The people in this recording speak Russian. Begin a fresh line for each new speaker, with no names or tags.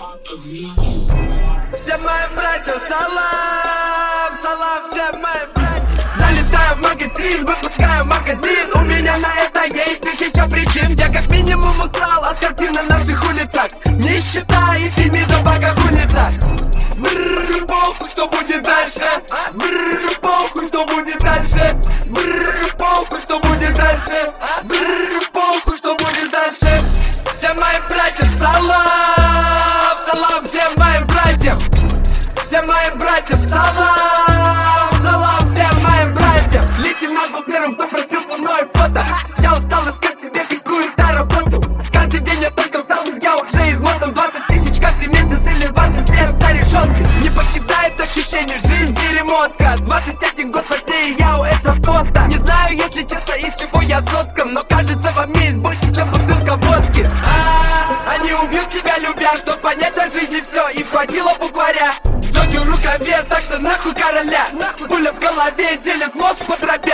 Всем моим братьям салам, салам всем моим братьям. Залетаю в магазин, выпускаю магазин. У меня на это есть тысяча причин. Я как минимум устал от картин на наших улицах. Нищета и фемида богохульница. Брррр, похуй, что будет дальше. Брррр, похуй, что будет дальше. Брррр, похуй, что будет дальше. Брррр, похуй, что будет дальше. Всем моим братьям салам, салам всем моим братьям. Всем моим братьям салам, салам всем моим братьям. Лейтенант был первым, кто просил со мной фото. Я устал искать себе какую-то работу. Каждый день я только встал, я уже измотан. 20 тысяч каждый месяц или 20 лет за решеткой. Не покидает ощущение, жизнь перемотка. 21 год позднее, я у этого фото. Не знаю, если честно, из чего я соткан, но кажется, во мне есть больше, чем бутылка водки. Они убьют тебя, любя, чтоб понять от жизни все. Им хватило букваря. Джоги в рукаве, так что нахуй короля. Пуля в голове делит мозг по дробям.